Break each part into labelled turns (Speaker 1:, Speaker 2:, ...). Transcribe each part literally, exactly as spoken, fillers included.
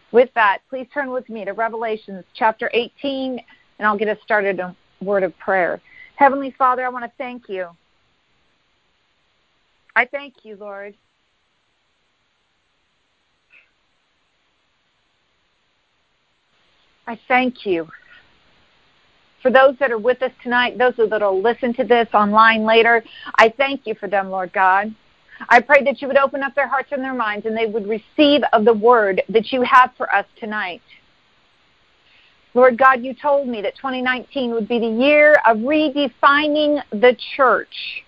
Speaker 1: With that, please turn with me to Revelations chapter eighteen, and I'll get us started in a word of prayer. Heavenly Father, I want to thank you. I thank you, Lord. I thank you for those that are with us tonight, those that will listen to this online later. I thank you for them, Lord God. I pray that you would open up their hearts and their minds and they would receive of the word that you have for us tonight. Lord God, you told me that twenty nineteen would be the year of redefining the church.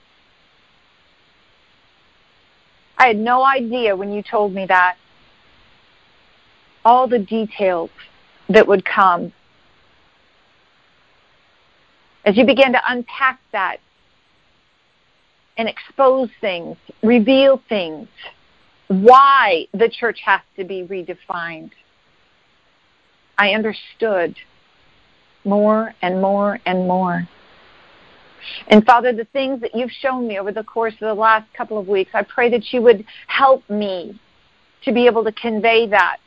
Speaker 1: I had no idea when you told me that. All the details that would come. As you began to unpack that and expose things, reveal things, why the church has to be redefined, I understood more and more and more. And Father, the things that you've shown me over the course of the last couple of weeks, I pray that you would help me to be able to convey that.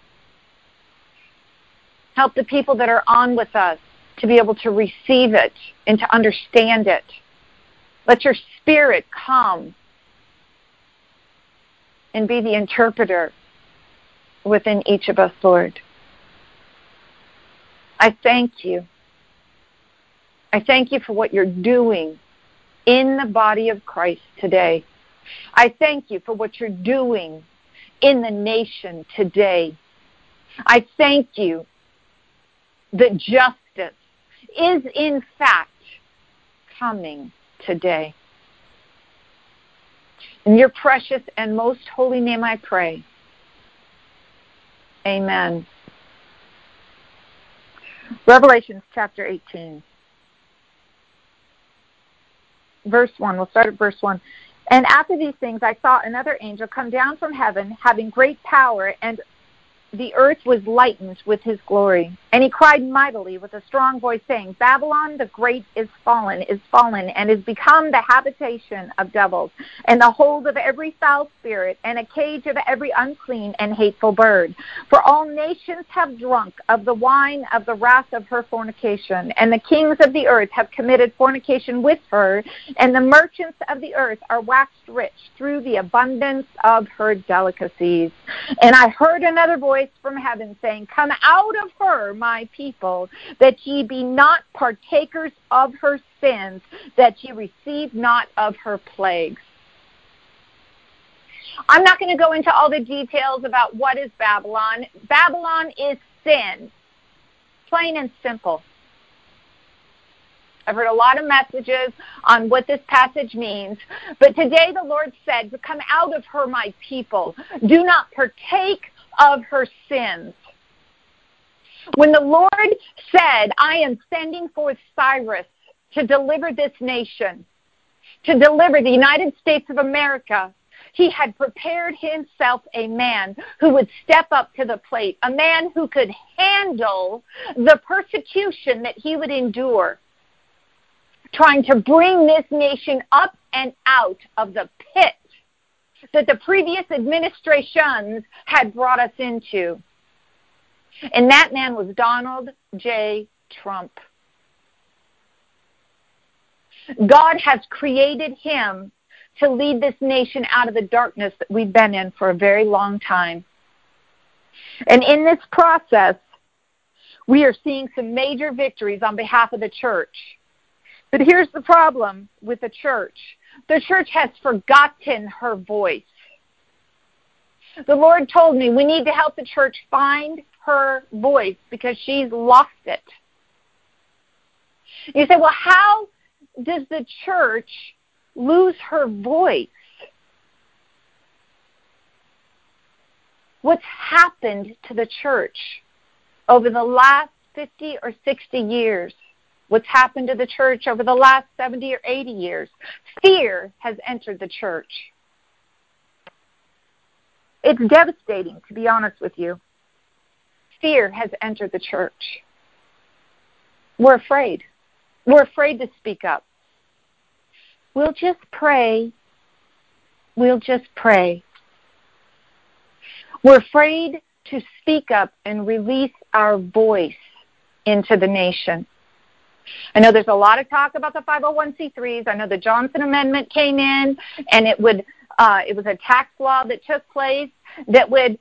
Speaker 1: Help the people that are on with us to be able to receive it and to understand it. Let your Spirit come and be the interpreter within each of us, Lord. I thank you. I thank you for what you're doing in the body of Christ today. I thank you for what you're doing in the nation today. I thank you that justice is in fact coming today. In your precious and most holy name I pray. Amen. Revelations chapter eighteen. Verse one. We'll start at verse one. And after these things I saw another angel come down from heaven, having great power, and the earth was lightened with his glory. And he cried mightily with a strong voice, saying, Babylon the great is fallen, is fallen, and is become the habitation of devils, and the hold of every foul spirit, and a cage of every unclean and hateful bird. For all nations have drunk of the wine of the wrath of her fornication, and the kings of the earth have committed fornication with her, and the merchants of the earth are waxed rich through the abundance of her delicacies. And I heard another voice from heaven saying, Come out of her, my people, that ye be not partakers of her sins, that ye receive not of her plagues. I'm not going to go into all the details about what is Babylon. Babylon is sin, plain and simple. I've heard a lot of messages on what this passage means, but today the Lord said, Come out of her, my people. Do not partake of her sins. When the Lord said, I am sending forth Cyrus to deliver this nation, to deliver the United States of America, he had prepared himself a man who would step up to the plate, a man who could handle the persecution that he would endure, trying to bring this nation up and out of the pit that the previous administrations had brought us into. And that man was Donald J. Trump. God has created him to lead this nation out of the darkness that we've been in for a very long time. And in this process, we are seeing some major victories on behalf of the church. But here's the problem with the church. The church has forgotten her voice. The Lord told me we need to help the church find her voice because she's lost it. You say, well, how does the church lose her voice? What's happened to the church over the last fifty or sixty years? What's happened to the church over the last seventy or eighty years? Fear has entered the church. It's devastating, to be honest with you. Fear has entered the church. We're afraid. We're afraid to speak up. We'll just pray. We'll just pray. We're afraid to speak up and release our voice into the nation. I know there's a lot of talk about the five oh one c threes. I know the Johnson Amendment came in, and it would uh, it was a tax law that took place that would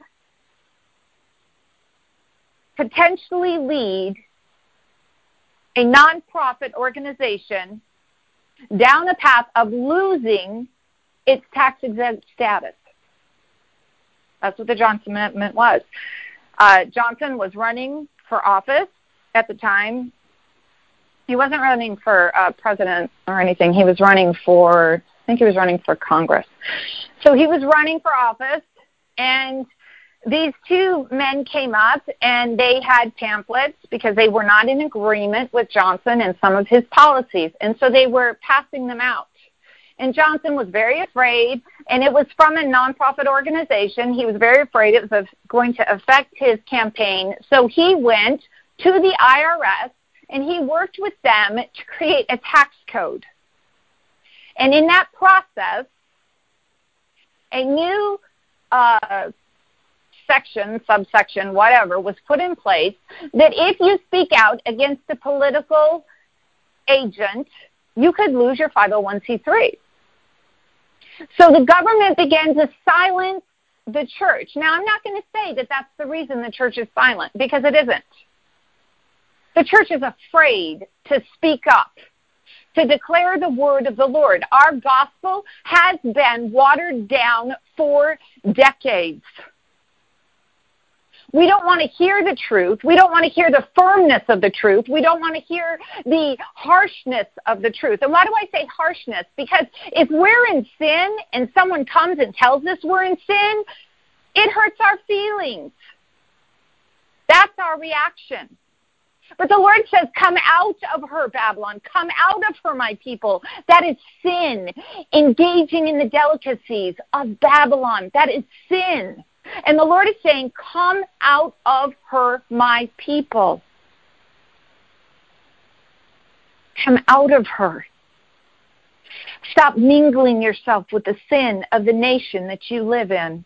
Speaker 1: potentially lead a nonprofit organization down a path of losing its tax-exempt status. That's what the Johnson Amendment was. Uh, Johnson was running for office at the time. He wasn't running for uh, president or anything. He was running for, I think he was running for Congress. So he was running for office, and these two men came up, and they had pamphlets because they were not in agreement with Johnson and some of his policies, and so they were passing them out. And Johnson was very afraid, and it was from a nonprofit organization. He was very afraid it was going to affect his campaign, so he went to the I R S, and he worked with them to create a tax code. And in that process, a new uh, section, subsection, whatever, was put in place that if you speak out against a political agent, you could lose your five oh one c three. So the government began to silence the church. Now, I'm not going to say that that's the reason the church is silent, because it isn't. The church is afraid to speak up, to declare the word of the Lord. Our gospel has been watered down for decades. We don't want to hear the truth. We don't want to hear the firmness of the truth. We don't want to hear the harshness of the truth. And why do I say harshness? Because if we're in sin and someone comes and tells us we're in sin, it hurts our feelings. That's our reaction. But the Lord says, come out of her, Babylon. Come out of her, my people. That is sin. Engaging in the delicacies of Babylon. That is sin. And the Lord is saying, come out of her, my people. Come out of her. Stop mingling yourself with the sin of the nation that you live in.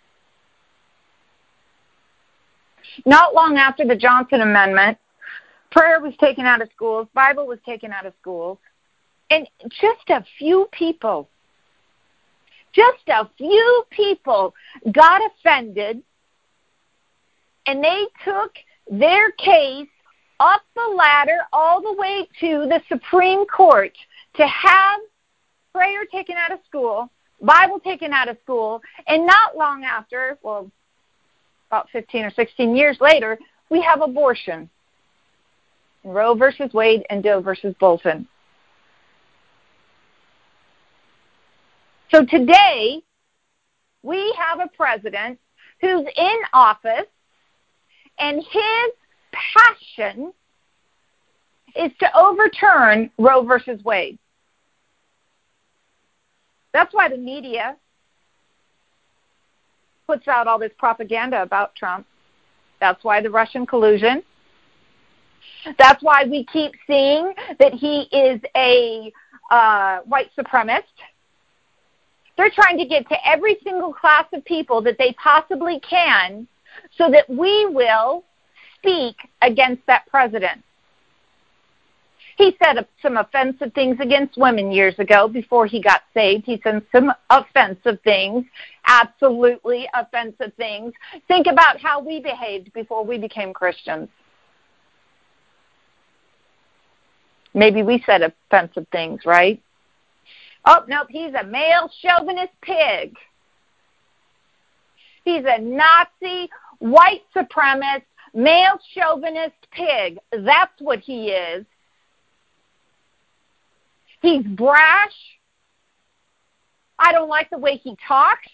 Speaker 1: Not long after the Johnson Amendment, prayer was taken out of schools, Bible was taken out of schools, and just a few people, just a few people got offended, and they took their case up the ladder all the way to the Supreme Court to have prayer taken out of school, Bible taken out of school, and not long after, well, about fifteen or sixteen years later, we have abortion. Roe versus Wade and Doe versus Bolton. So today, we have a president who's in office, and his passion is to overturn Roe versus Wade. That's why the media puts out all this propaganda about Trump. That's why the Russian collusion. That's why we keep seeing that he is a uh, white supremacist. They're trying to get to every single class of people that they possibly can so that we will speak against that president. He said some offensive things against women years ago before he got saved. He said some offensive things, absolutely offensive things. Think about how we behaved before we became Christians. Maybe we said offensive things, right? Oh, nope, he's a male chauvinist pig. He's a Nazi, white supremacist, male chauvinist pig. That's what he is. He's brash. I don't like the way he talks.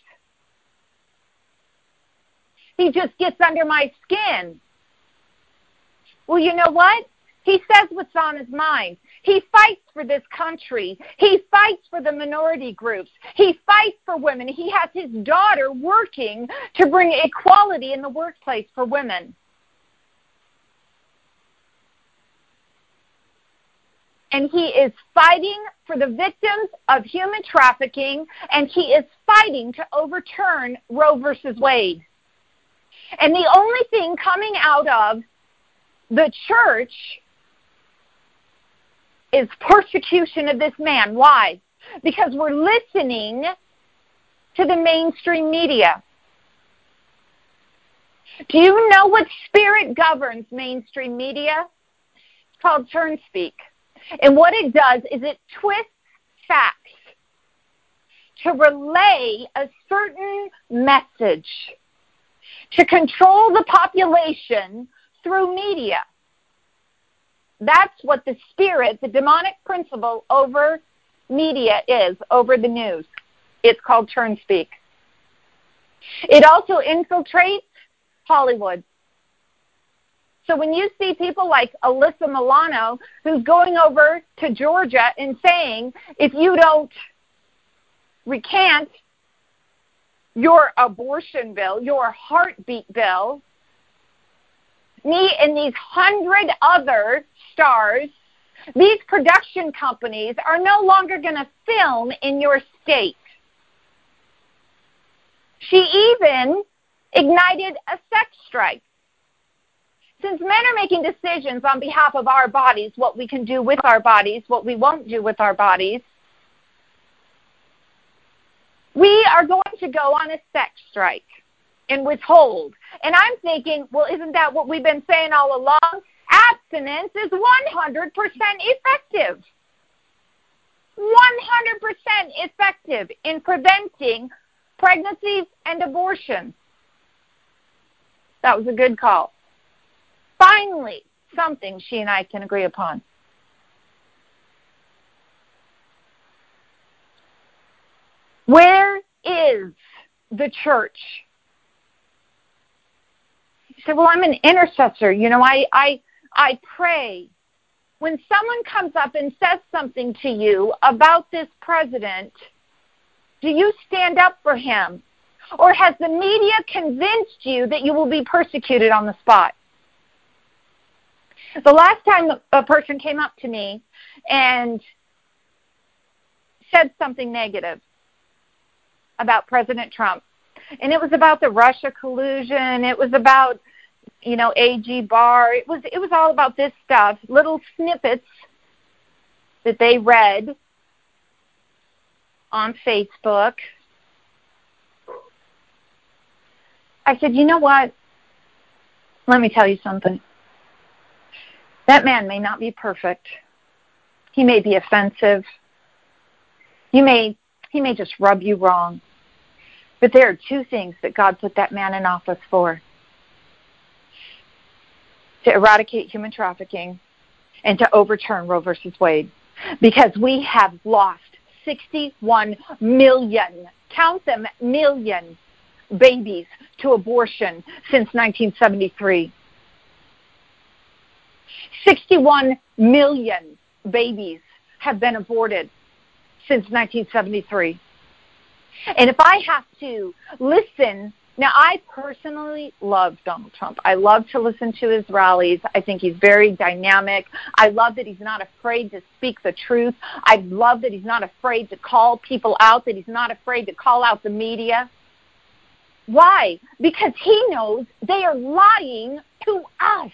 Speaker 1: He just gets under my skin. Well, you know what? He says what's on his mind. He fights for this country. He fights for the minority groups. He fights for women. He has his daughter working to bring equality in the workplace for women. And he is fighting for the victims of human trafficking, and he is fighting to overturn Roe versus Wade. And the only thing coming out of the church is persecution of this man. Why? Because we're listening to the mainstream media. Do you know what spirit governs mainstream media? It's called TurnSpeak. And what it does is it twists facts to relay a certain message, to control the population through media. That's what the spirit, the demonic principle over media is, over the news. It's called TurnSpeak. It also infiltrates Hollywood. So when you see people like Alyssa Milano, who's going over to Georgia and saying, if you don't recant your abortion bill, your heartbeat bill, me and these hundred other stars, these production companies are no longer going to film in your state. She even ignited a sex strike. Since men are making decisions on behalf of our bodies, what we can do with our bodies, what we won't do with our bodies, we are going to go on a sex strike and withhold. And I'm thinking, well, isn't that what we've been saying all along? Abstinence is one hundred percent effective. one hundred percent effective in preventing pregnancies and abortions. That was a good call. Finally, something she and I can agree upon. Where is the church? You say, well, I'm an intercessor. You know, I, I, I pray. When someone comes up and says something to you about this president, do you stand up for him? Or has the media convinced you that you will be persecuted on the spot? The last time a person came up to me and said something negative about President Trump, and it was about the Russia collusion, it was about, you know, A G Barr, it was it was all about this stuff, little snippets that they read on Facebook. I said, you know what? Let me tell you something. That man may not be perfect. He may be offensive. You may, he may just rub you wrong. But there are two things that God put that man in office for: to eradicate human trafficking and to overturn Roe versus Wade. Because we have lost sixty-one million, count them, million babies to abortion since nineteen seventy-three. sixty-one million babies have been aborted since nineteen seventy-three. And if I have to listen, now I personally love Donald Trump. I love to listen to his rallies. I think he's very dynamic. I love that he's not afraid to speak the truth. I love that he's not afraid to call people out, that he's not afraid to call out the media. Why? Because he knows they are lying to us.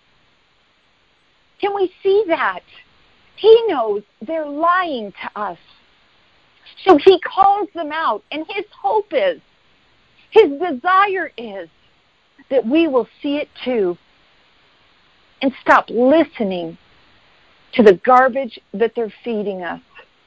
Speaker 1: Can we see that? He knows they're lying to us. So he calls them out, and his hope is, his desire is that we will see it too and stop listening to the garbage that they're feeding us.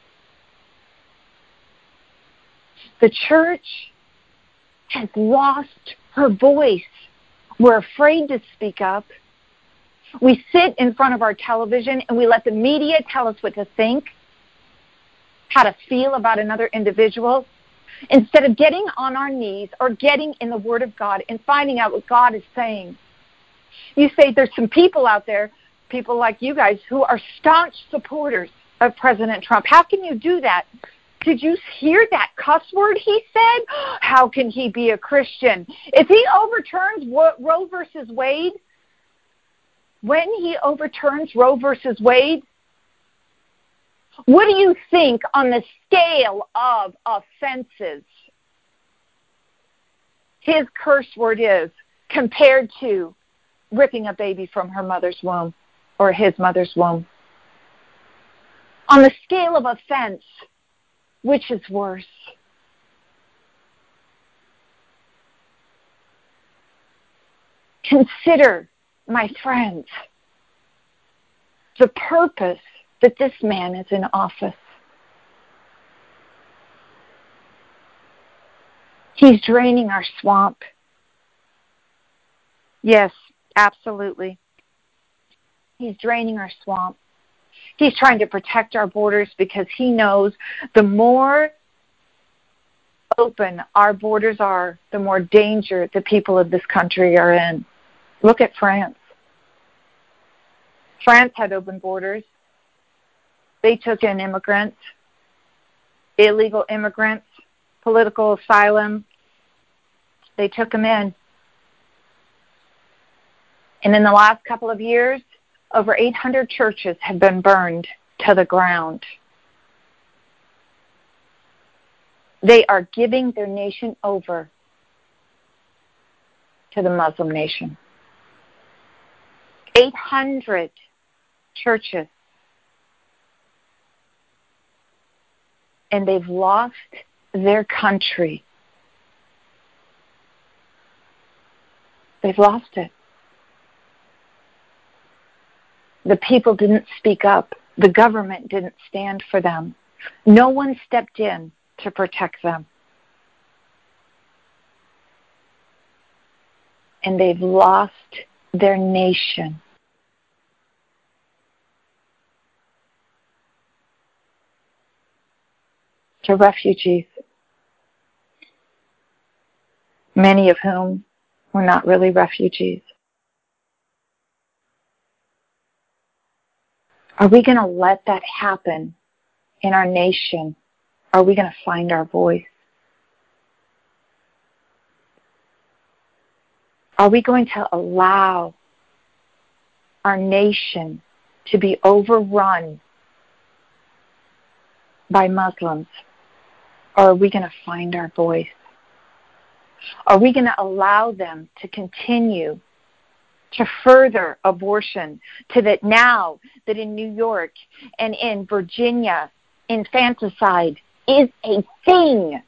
Speaker 1: The church has lost her voice. We're afraid to speak up. We sit in front of our television and we let the media tell us what to think, how to feel about another individual, instead of getting on our knees or getting in the Word of God and finding out what God is saying. You say there's some people out there, people like you guys, who are staunch supporters of President Trump. How can you do that? Did you hear that cuss word he said? How can he be a Christian? If he overturns Roe versus Wade, when he overturns Roe versus Wade, what do you think on the scale of offenses his curse word is compared to ripping a baby from her mother's womb or his mother's womb. On the scale of offense, which is worse? Consider, my friends, the purpose that this man is in office. He's draining our swamp. Yes, absolutely. He's draining our swamp. He's trying to protect our borders because he knows the more open our borders are, the more danger the people of this country are in. Look at France. France had open borders. They took in immigrants, illegal immigrants, political asylum. They took them in. And in the last couple of years, over eight hundred churches have been burned to the ground. They are giving their nation over to the Muslim nation. eight hundred churches. And they've lost their country. They've lost it. The people didn't speak up. The government didn't stand for them. No one stepped in to protect them. And they've lost their nation. To refugees, many of whom were not really refugees. Are we going to let that happen in our nation? Are we going to find our voice? Are we going to allow our nation to be overrun by Muslims? Or are we going to find our voice? Are we going to allow them to continue to further abortion, to that now that in New York and in Virginia, infanticide is a thing.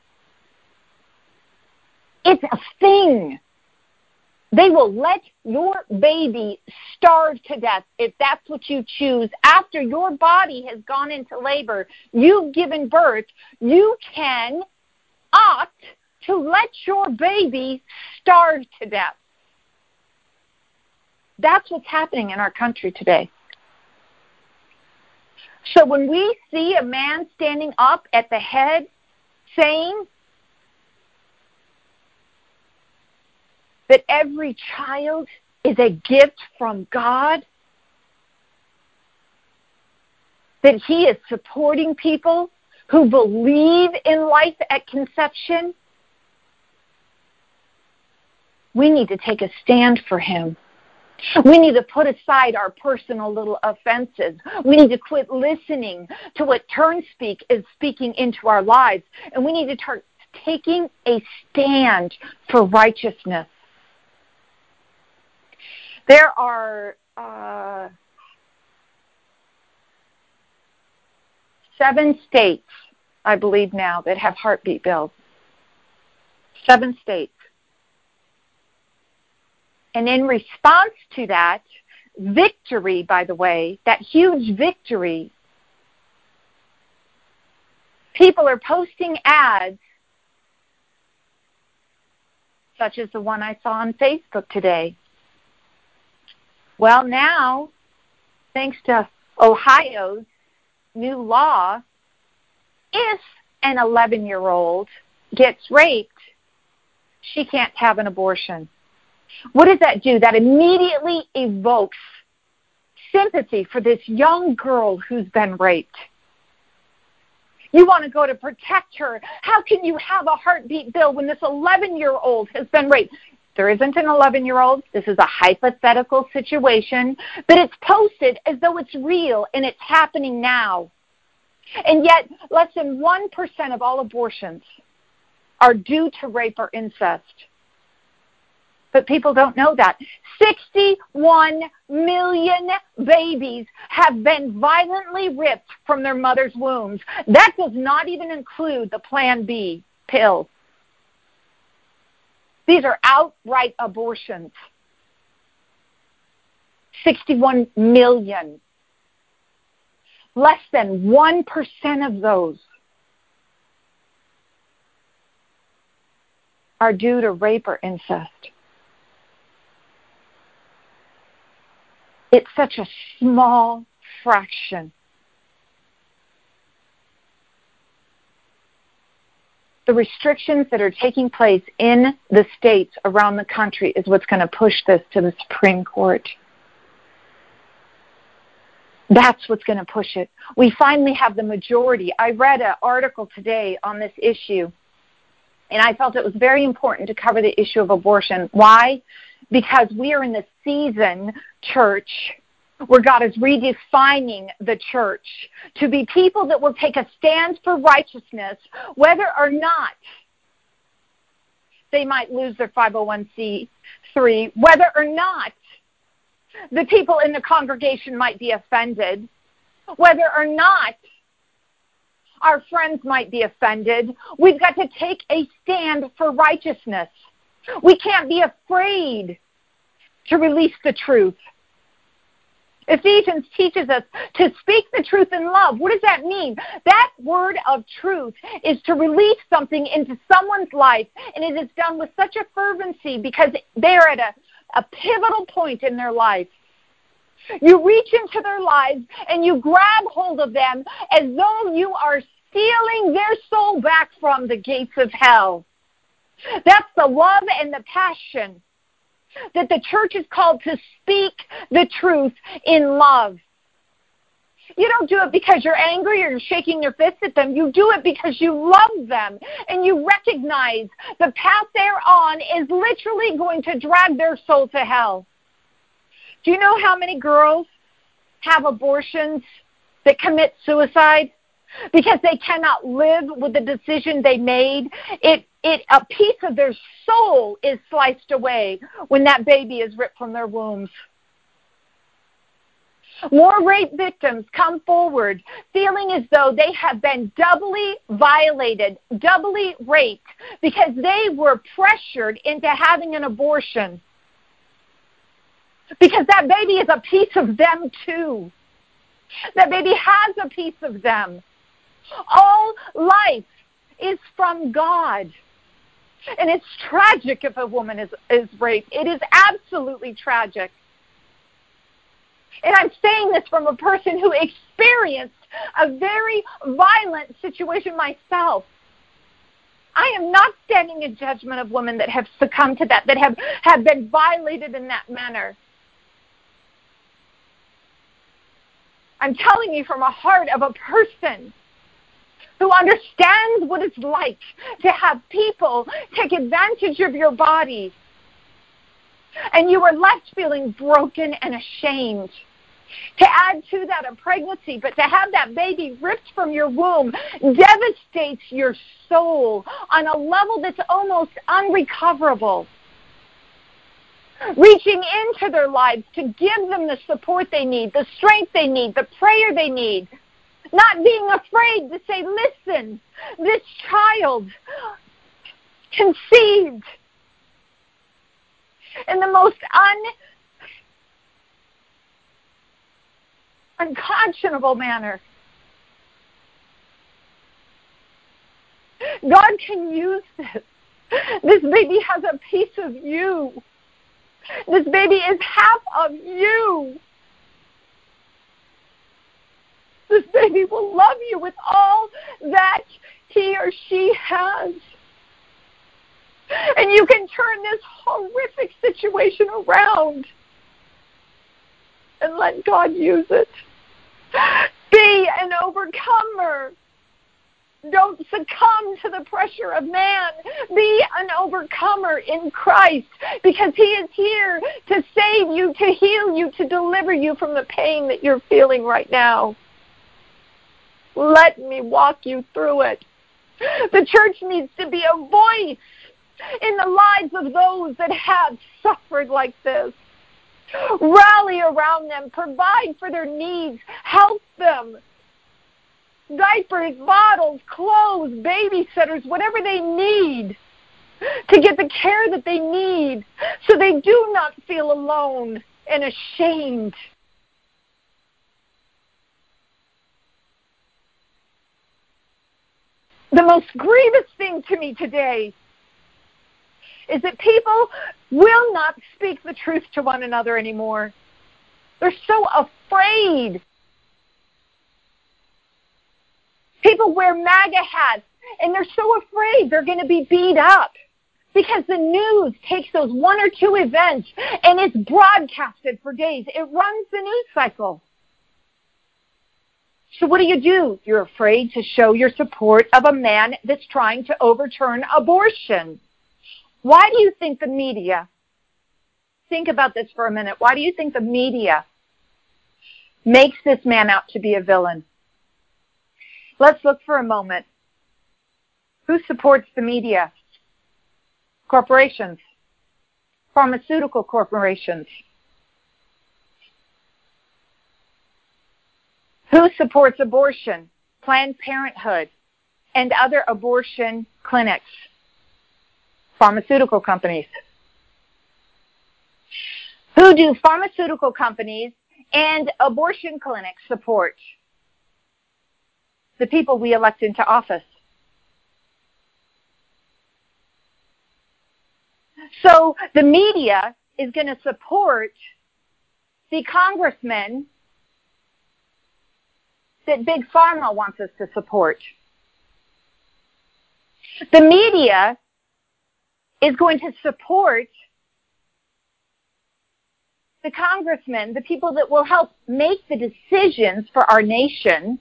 Speaker 1: It's a thing. They will let your baby starve to death if that's what you choose. After your body has gone into labor, you've given birth, you can opt to let your baby starve to death. That's what's happening in our country today. So when we see a man standing up at the head saying that every child is a gift from God, that he is supporting people who believe in life at conception, we need to take a stand for him. We need to put aside our personal little offenses. We need to quit listening to what TurnSpeak is speaking into our lives. And we need to start taking a stand for righteousness. There are uh, seven states, I believe now, that have heartbeat bills. Seven states. And in response to that victory, by the way, that huge victory, people are posting ads such as the one I saw on Facebook today. Well, now, thanks to Ohio's new law, if an eleven-year-old gets raped, she can't have an abortion. What does that do? That immediately evokes sympathy for this young girl who's been raped. You want to go to protect her. How can you have a heartbeat bill when this eleven-year-old has been raped? There isn't an eleven-year-old. This is a hypothetical situation, but it's posted as though it's real and it's happening now. And yet, less than one percent of all abortions are due to rape or incest. But people don't know that. sixty-one million babies have been violently ripped from their mother's wombs. That does not even include the Plan B pills. These are outright abortions. sixty-one million. Less than one percent of those are due to rape or incest. It's such a small fraction. The restrictions that are taking place in the states around the country is what's going to push this to the Supreme Court. That's what's going to push it. We finally have the majority. I read an article today on this issue, and I felt it was very important to cover the issue of abortion. Why? Because we are in the season, church, where God is redefining the church to be people that will take a stand for righteousness, whether or not they might lose their five oh one c three, whether or not the people in the congregation might be offended, whether or not our friends might be offended. We've got to take a stand for righteousness. We can't be afraid to release the truth. Ephesians teaches us to speak the truth in love. What does that mean? That word of truth is to release something into someone's life, and it is done with such a fervency because they're at a, a pivotal point in their life. You reach into their lives and you grab hold of them as though you are stealing their soul back from the gates of hell. That's the love and the passion that the church is called to speak the truth in love. You don't do it because you're angry or you're shaking your fist at them. You do it because you love them and you recognize the path they're on is literally going to drag their soul to hell. Do you know how many girls have abortions that commit suicide? Because they cannot live with the decision they made. It, it, a piece of their soul is sliced away when that baby is ripped from their wombs. More rape victims come forward feeling as though they have been doubly violated, doubly raped, because they were pressured into having an abortion. Because that baby is a piece of them too. That baby has a piece of them. All life is from God. And it's tragic if a woman is, is raped. It is absolutely tragic. And I'm saying this from a person who experienced a very violent situation myself. I am not standing in judgment of women that have succumbed to that, that have, have been violated in that manner. I'm telling you from a heart of a person who understands what it's like to have people take advantage of your body. And you are left feeling broken and ashamed. To add to that a pregnancy, but to have that baby ripped from your womb devastates your soul on a level that's almost unrecoverable. Reaching into their lives to give them the support they need, the strength they need, the prayer they need. Not being afraid to say, listen, this child conceived in the most un, unconscionable manner. God can use this. This baby has a piece of you. This baby is half of you. This baby will love you with all that he or she has. And you can turn this horrific situation around and let God use it. Be an overcomer. Don't succumb to the pressure of man. Be an overcomer in Christ, because he is here to save you, to heal you, to deliver you from the pain that you're feeling right now. Let me walk you through it. The church needs to be a voice in the lives of those that have suffered like this. Rally around them, provide for their needs, help them. Diapers, bottles, clothes, babysitters, whatever they need to get the care that they need so they do not feel alone and ashamed. The most grievous thing to me today is that people will not speak the truth to one another anymore. They're so afraid. People wear MAGA hats, and they're so afraid they're going to be beat up because the news takes those one or two events, and it's broadcasted for days. It runs the news cycle. So what do you do? You're afraid to show your support of a man that's trying to overturn abortion. Why do you think the media, think about this for a minute, why do you think the media makes this man out to be a villain? Let's look for a moment. Who supports the media? Corporations. Pharmaceutical corporations. Who supports abortion? Planned Parenthood and other abortion clinics. Pharmaceutical companies. Who do pharmaceutical companies and abortion clinics support? The people we elect into office. So the media is going to support the congressmen that Big Pharma wants us to support. The media is going to support the congressmen, the people that will help make the decisions for our nation,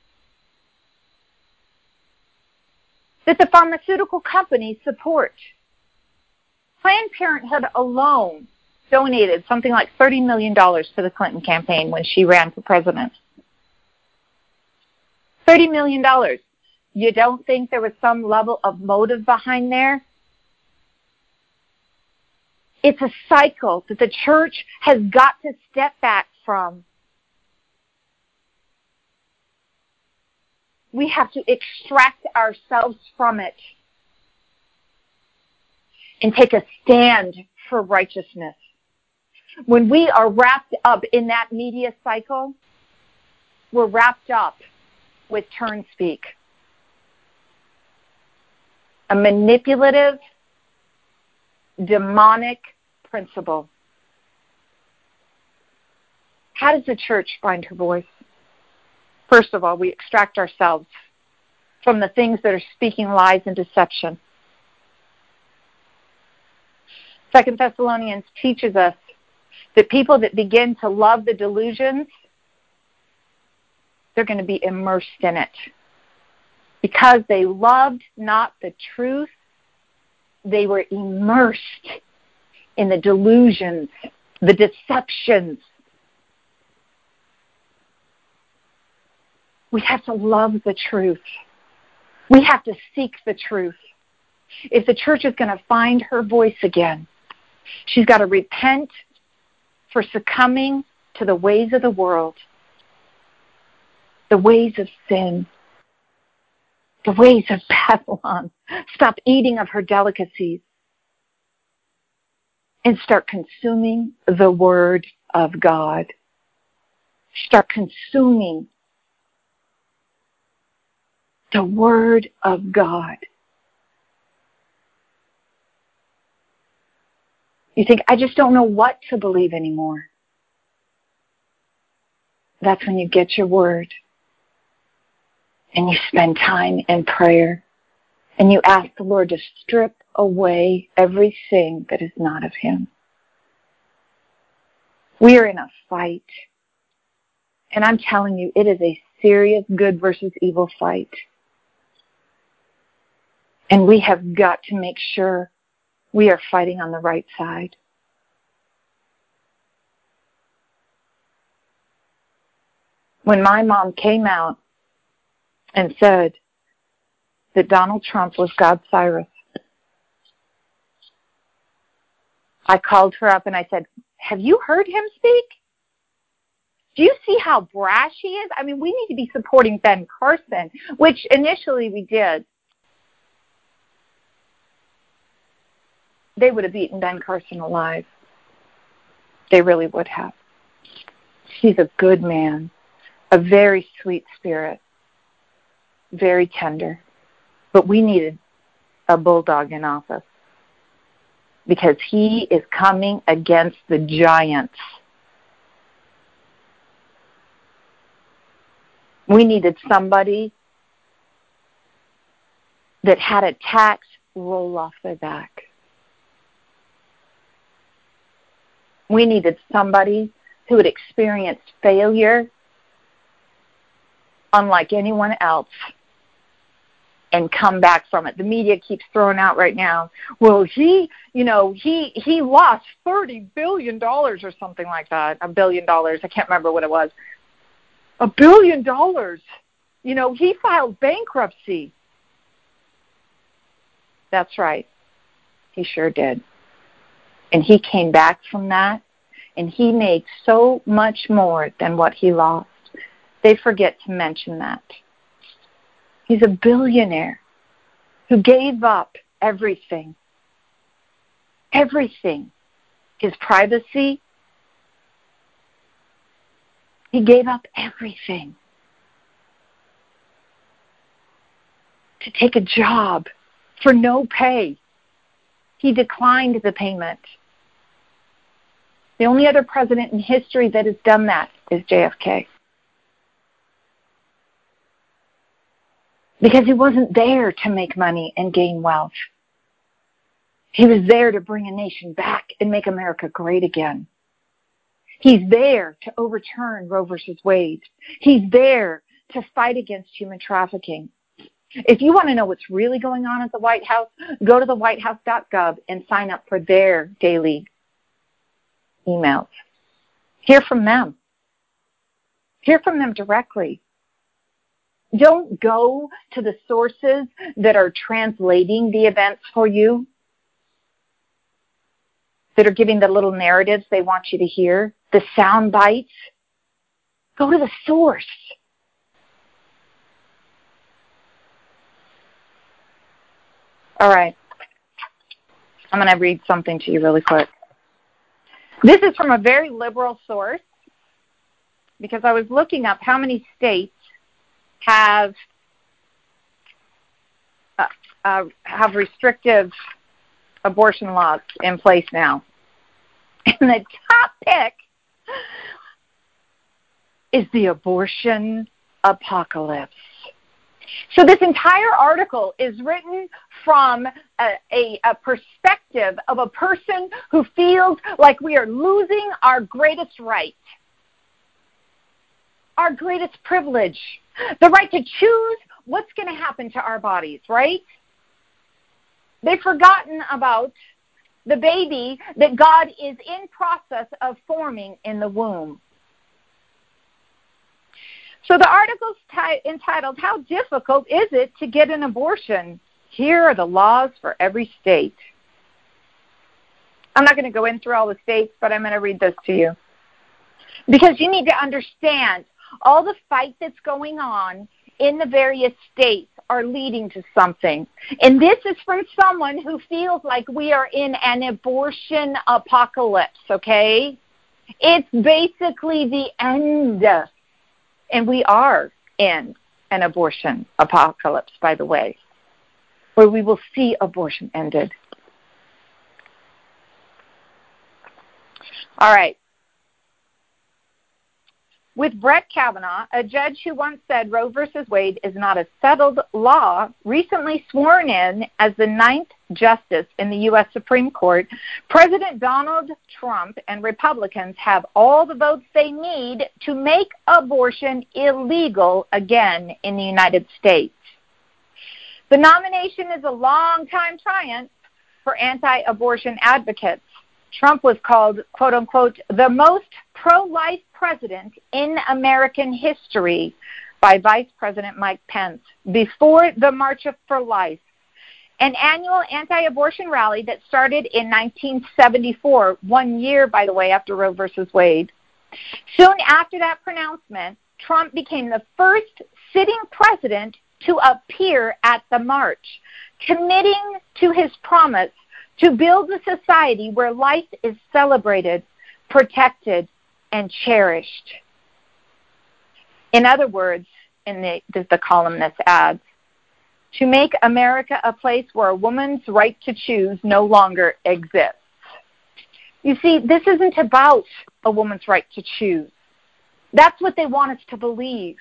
Speaker 1: that the pharmaceutical companies support. Planned Parenthood alone donated something like thirty million dollars to the Clinton campaign when she ran for president. thirty million dollars. You don't think there was some level of motive behind there? It's a cycle that the church has got to step back from. We have to extract ourselves from it and take a stand for righteousness. When we are wrapped up in that media cycle, we're wrapped up with turn speak. A manipulative, demonic principle. How does the church find her voice? First of all, we extract ourselves from the things that are speaking lies and deception. Second Thessalonians teaches us that people that begin to love the delusions, they're going to be immersed in it. Because they loved not the truth, they were immersed in the delusions, the deceptions. We have to love the truth. We have to seek the truth. If the church is going to find her voice again, she's got to repent for succumbing to the ways of the world, the ways of sin, the ways of Babylon. Stop eating of her delicacies and start consuming the Word of God. Start consuming the Word of God. You think, I just don't know what to believe anymore. That's when you get your Word and you spend time in prayer and you ask the Lord to strip away everything that is not of Him. We are in a fight. And I'm telling you, it is a serious good versus evil fight. And we have got to make sure we are fighting on the right side. When my mom came out and said that Donald Trump was God's Cyrus, I called her up and I said, have you heard him speak? Do you see how brash he is? I mean, we need to be supporting Ben Carson, which initially we did. They would have eaten Ben Carson alive. They really would have. He's a good man, a very sweet spirit, very tender. But we needed a bulldog in office because he is coming against the giants. We needed somebody that had a tax roll off their back. We needed somebody who had experienced failure unlike anyone else and come back from it. The media keeps throwing out right now, well, he, you know, he he lost thirty billion dollars or something like that, a billion dollars. I can't remember what it was. A billion dollars. You know, he filed bankruptcy. That's right. He sure did. And he came back from that, and he made so much more than what he lost. They forget to mention that. He's a billionaire who gave up everything. Everything. His privacy. He gave up everything to take a job for no pay. He declined the payment. The only other president in history that has done that is J F K. Because he wasn't there to make money and gain wealth. He was there to bring a nation back and make America great again. He's there to overturn Roe versus Wade. He's there to fight against human trafficking. If you want to know what's really going on at the White House, go to the white house dot gov and sign up for their daily emails. Hear from them. Hear from them directly. Don't go to the sources that are translating the events for you, that are giving the little narratives they want you to hear, the sound bites. Go to the source. All right. I'm going to read something to you really quick. This is from a very liberal source because I was looking up how many states have uh, uh, have restrictive abortion laws in place now. And the top pick is the abortion apocalypse. So this entire article is written from a, a, a perspective of a person who feels like we are losing our greatest right, our greatest privilege, the right to choose what's going to happen to our bodies, right? They've forgotten about the baby that God is in process of forming in the womb. So the article's t- entitled, How Difficult Is It to Get an Abortion? Here are the laws for every state. I'm not going to go in through all the states, but I'm going to read this to you. Because you need to understand all the fight that's going on in the various states are leading to something. And this is from someone who feels like we are in an abortion apocalypse, okay? It's basically the end. And we are in an abortion apocalypse, by the way, where we will see abortion ended. All right. With Brett Kavanaugh, a judge who once said Roe versus Wade is not a settled law, recently sworn in as the ninth justice in the U S Supreme Court, President Donald Trump and Republicans have all the votes they need to make abortion illegal again in the United States. The nomination is a long-time triumph for anti-abortion advocates. Trump was called, quote unquote, the most pro-life president in American history by Vice President Mike Pence before the March for Life. an annual anti-abortion rally that started in nineteen seventy-four, one year, by the way, after Roe versus Wade. Soon after that pronouncement, Trump became the first sitting president to appear at the march, committing to his promise to build a society where life is celebrated, protected, and cherished. In other words, in the, the columnist adds, to make America a place where a woman's right to choose no longer exists. You see, this isn't about a woman's right to choose. That's what they want us to believe.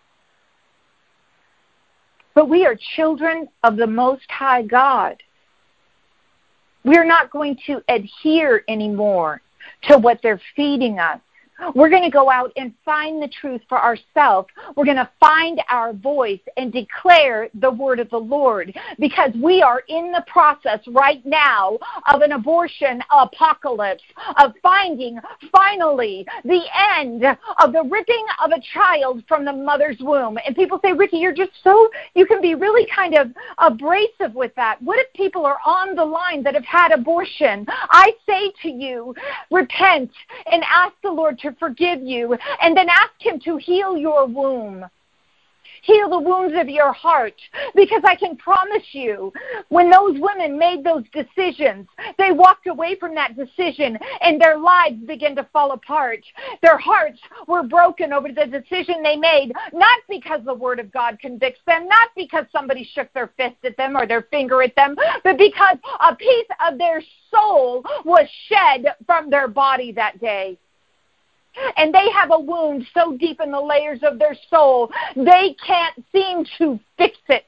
Speaker 1: But we are children of the Most High God. We are not going to adhere anymore to what they're feeding us. We're going to go out and find the truth for ourselves. We're going to find our voice and declare the word of the Lord, because we are in the process right now of an abortion apocalypse, of finding finally the end of the ripping of a child from the mother's womb. And people say, Ricky, you're just so, you can be really kind of abrasive with that. What if people are on the line that have had abortion? I say to you, repent and ask the Lord to to forgive you, and then ask him to heal your womb. Heal the wounds of your heart, because I can promise you, when those women made those decisions, they walked away from that decision and their lives began to fall apart. Their hearts were broken over the decision they made, not because the word of God convicts them, not because somebody shook their fist at them or their finger at them, but because a piece of their soul was shed from their body that day. And they have a wound so deep in the layers of their soul, they can't seem to fix it.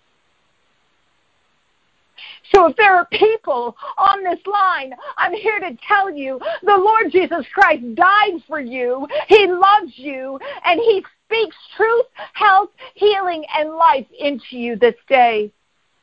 Speaker 1: So if there are people on this line, I'm here to tell you, the Lord Jesus Christ died for you. He loves you, and he speaks truth, health, healing, and life into you this day.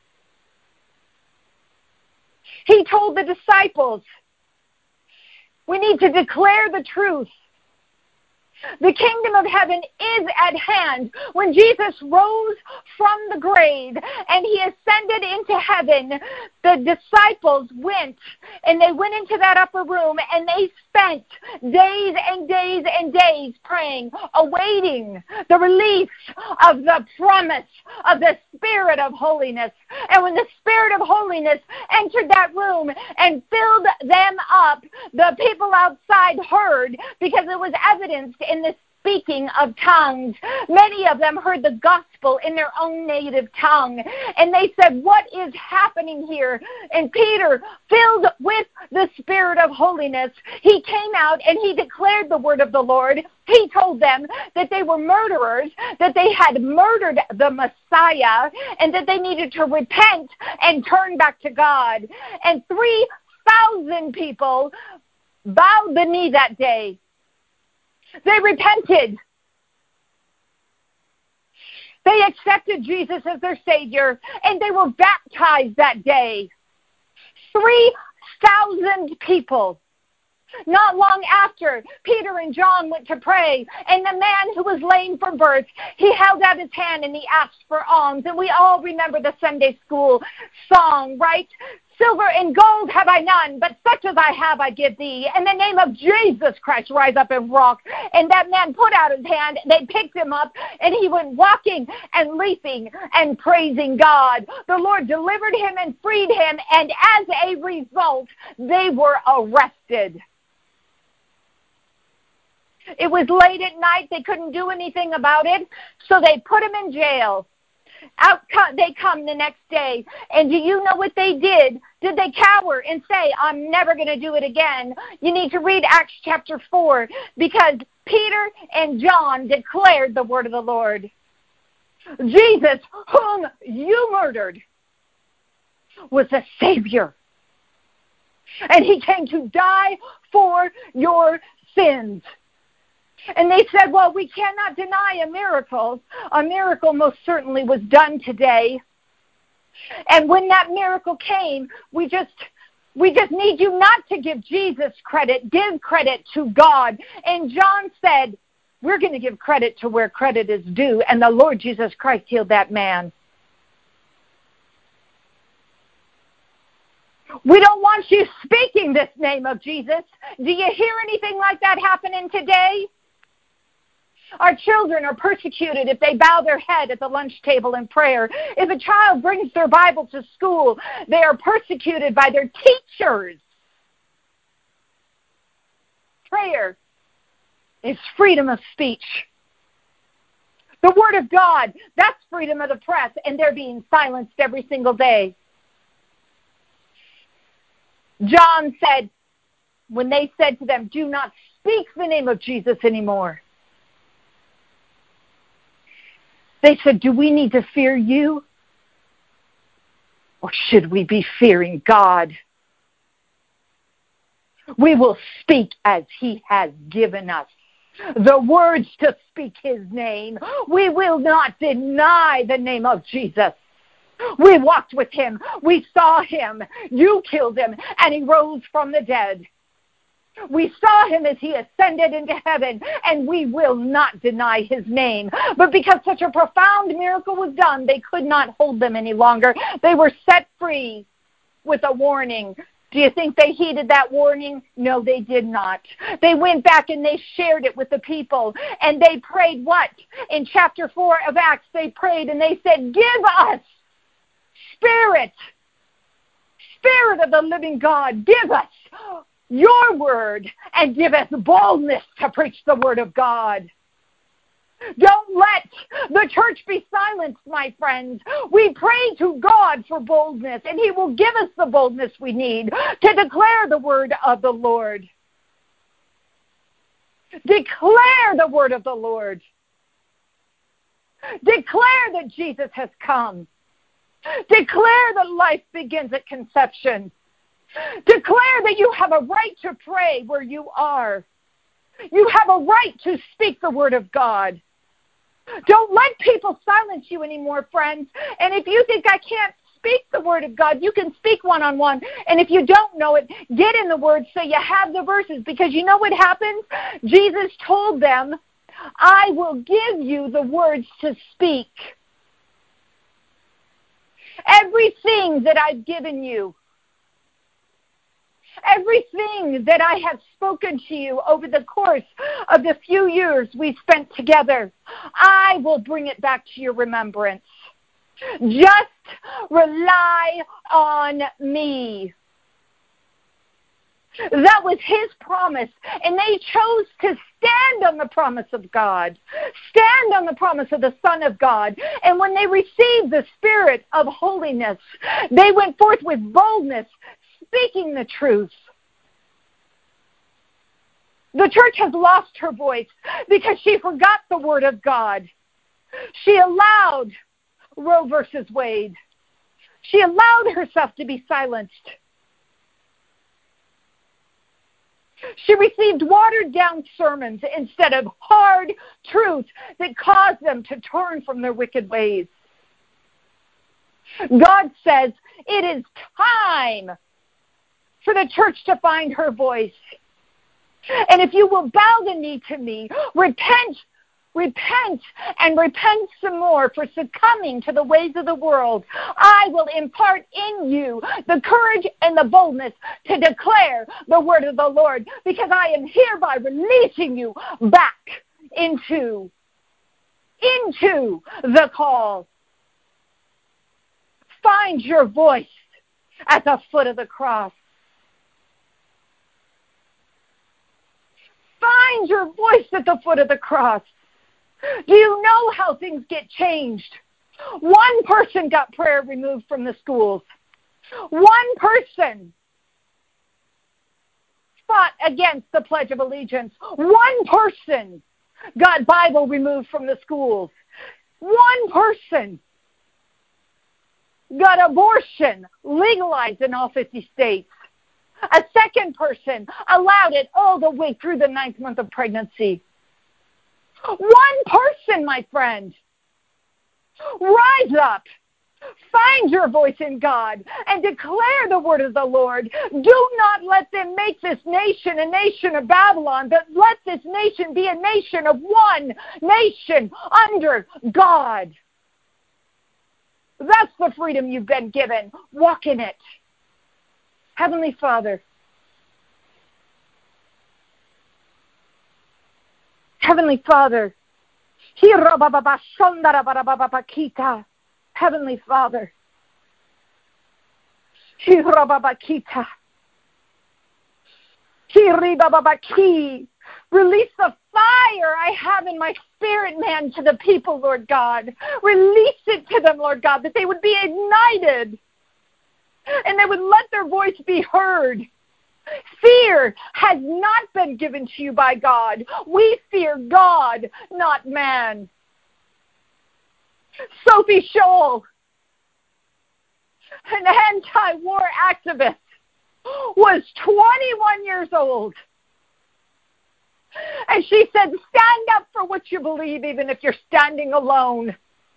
Speaker 1: He told the disciples, we need to declare the truth. The kingdom of heaven is at hand. When Jesus rose from the grave and he ascended into heaven, the disciples went and they went into that upper room and they spent days and days and days praying, awaiting the release of the promise of the Spirit of holiness. And when the Spirit of holiness entered that room and filled them up, the people outside heard, because it was evidenced in the speaking of tongues. Many of them heard the gospel in their own native tongue. And they said, what is happening here? And Peter, filled with the Spirit of holiness, he came out and he declared the word of the Lord. He told them that they were murderers, that they had murdered the Messiah, and that they needed to repent and turn back to God. And three thousand people bowed the knee that day. They repented. They accepted Jesus as their Savior, and they were baptized that day. three thousand people. Not long after, Peter and John went to pray, and the man who was lame from birth, he held out his hand and he asked for alms. And we all remember the Sunday school song, right? Silver and gold have I none, but such as I have I give thee. In the name of Jesus Christ, rise up and walk. And that man put out his hand, they picked him up, and he went walking and leaping and praising God. The Lord delivered him and freed him, and as a result, they were arrested. It was late at night. They couldn't do anything about it, so they put him in jail. Out come, they come the next day, and do you know what they did? Did they cower and say, I'm never going to do it again? You need to read Acts chapter four, because Peter and John declared the word of the Lord. Jesus, whom you murdered, was a Savior, and he came to die for your sins. And they said, well, we cannot deny a miracle. A miracle most certainly was done today. And when that miracle came, we just we just need you not to give Jesus credit. Give credit to God. And John said, we're going to give credit to where credit is due. And the Lord Jesus Christ healed that man. We don't want you speaking this name of Jesus. Do you hear anything like that happening today? Our children are persecuted if they bow their head at the lunch table in prayer. If a child brings their Bible to school, they are persecuted by their teachers. Prayer is freedom of speech. The Word of God, that's freedom of the press, and they're being silenced every single day. John said, when they said to them, do not speak the name of Jesus anymore, they said, do we need to fear you? Or should we be fearing God? We will speak as He has given us the words to speak His name. We will not deny the name of Jesus. We walked with Him. We saw Him. You killed Him, and He rose from the dead. We saw Him as He ascended into heaven, and we will not deny His name. But because such a profound miracle was done, they could not hold them any longer. They were set free with a warning. Do you think they heeded that warning? No, they did not. They went back and they shared it with the people, and they prayed what? In chapter four of Acts, they prayed and they said, give us Spirit, Spirit of the living God, give us your word and give us boldness to preach the word of God. Don't let the church be silenced, my friends. We pray to God for boldness, and He will give us the boldness we need to declare the word of the Lord. Declare the word of the Lord. Declare that Jesus has come. Declare that life begins at conception. Declare that you have a right to pray where you are. You have a right to speak the word of God. Don't let people silence you anymore, friends. And if you think I can't speak the word of God, you can speak one-on-one. And if you don't know it, get in the word so you have the verses. Because you know what happens? Jesus told them, I will give you the words to speak. Everything that I've given you, everything that I have spoken to you over the course of the few years we spent together, I will bring it back to your remembrance. Just rely on me. That was His promise, and they chose to stand on the promise of God, stand on the promise of the Son of God. And when they received the Spirit of holiness, they went forth with boldness, speaking the truth. The church has lost her voice because she forgot the word of God. She allowed Roe versus Wade. She allowed herself to be silenced. She received watered-down sermons instead of hard truth that caused them to turn from their wicked ways. God says it is time for the church to find her voice. And if you will bow the knee to me, repent, repent, and repent some more for succumbing to the ways of the world, I will impart in you the courage and the boldness to declare the word of the Lord, because I am hereby releasing you back into, into the call. Find your voice at the foot of the cross. Find your voice at the foot of the cross. Do you know how things get changed? One person got prayer removed from the schools. One person fought against the Pledge of Allegiance. One person got Bible removed from the schools. One person got abortion legalized in all fifty states. A second person allowed it all the way through the ninth month of pregnancy. One person, my friend. Rise up. Find your voice in God and declare the word of the Lord. Do not let them make this nation a nation of Babylon, but let this nation be a nation of one nation under God. That's the freedom you've been given. Walk in it. Heavenly Father, Heavenly Father, Heavenly Father, release the fire I have in my spirit, man, to the people, Lord God. Release it to them, Lord God, that they would be ignited and they would let their voice be heard. Fear has not been given to you by God. We fear God, not man. Sophie Scholl, an anti-war activist, was twenty-one years old. And she said, stand up for what you believe, even if you're standing alone.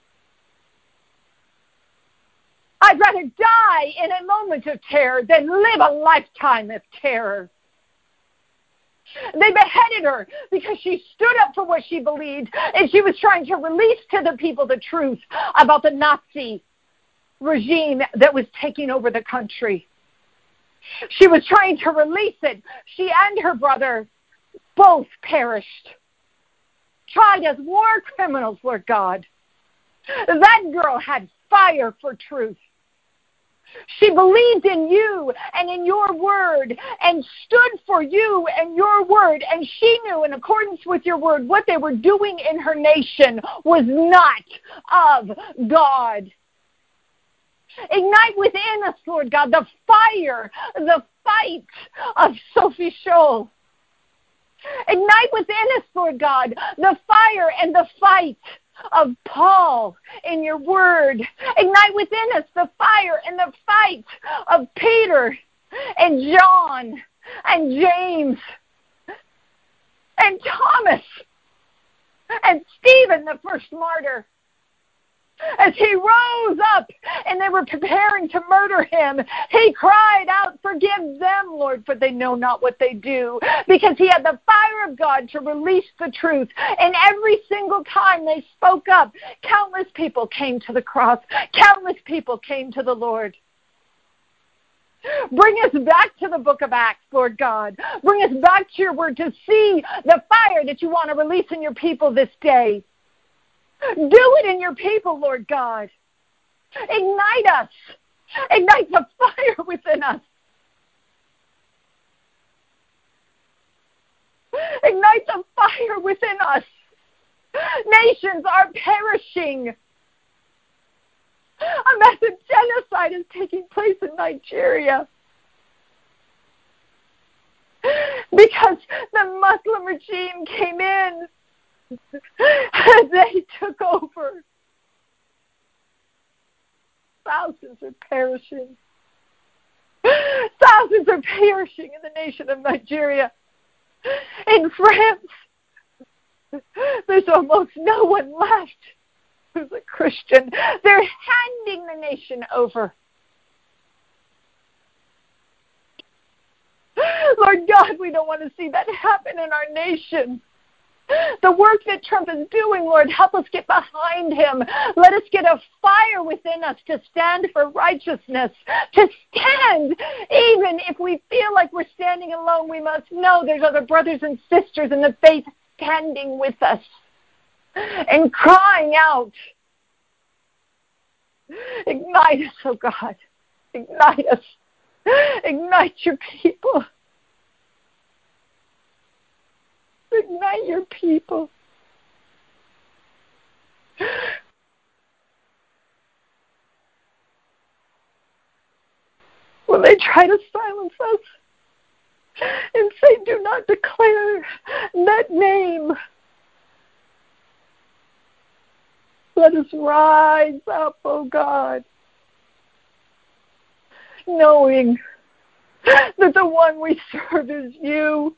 Speaker 1: I'd rather die in a moment of terror than live a lifetime of terror. They beheaded her because she stood up for what she believed, and she was trying to release to the people the truth about the Nazi regime that was taking over the country. She was trying to release it. She and her brother both perished, tried as war criminals, Lord God. That girl had fire for truth. She believed in you and in your word and stood for you and your word, and she knew in accordance with your word what they were doing in her nation was not of God. Ignite within us, Lord God, the fire, the fight of Sophie Scholl. Ignite within us, Lord God, the fire and the fight of Paul in your word. Ignite within us the fire and the fight of Peter and John and James and Thomas and Stephen, the first martyr. As he rose up and they were preparing to murder him, he cried out, forgive them, Lord, for they know not what they do. Because he had the fire of God to release the truth. And every single time they spoke up, countless people came to the cross. Countless people came to the Lord. Bring us back to the book of Acts, Lord God. Bring us back to your word to see the fire that you want to release in your people this day. Do it in your people, Lord God. Ignite us. Ignite the fire within us. Ignite the fire within us. Nations are perishing. A massive genocide is taking place in Nigeria because the Muslim regime came in. They took over. Thousands are perishing. Thousands are perishing in the nation of Nigeria. In France, there's almost no one left who's a Christian. They're handing the nation over. Lord God, we don't want to see that happen in our nation. The work that Trump is doing, Lord, help us get behind him. Let us get a fire within us to stand for righteousness, to stand. Even if we feel like we're standing alone, we must know there's other brothers and sisters in the faith standing with us and crying out. Ignite us, oh God. Ignite us. Ignite your people. Ignite your people. When they try to silence us and say, do not declare that name, let us rise up, oh God, knowing that the one we serve is you.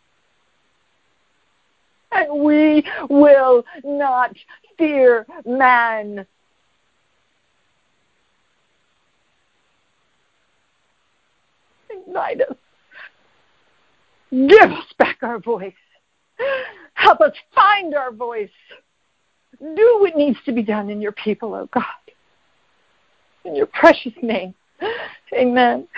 Speaker 1: And we will not fear man. Ignite us. Give us back our voice. Help us find our voice. Do what needs to be done in your people, oh God. In your precious name. Amen.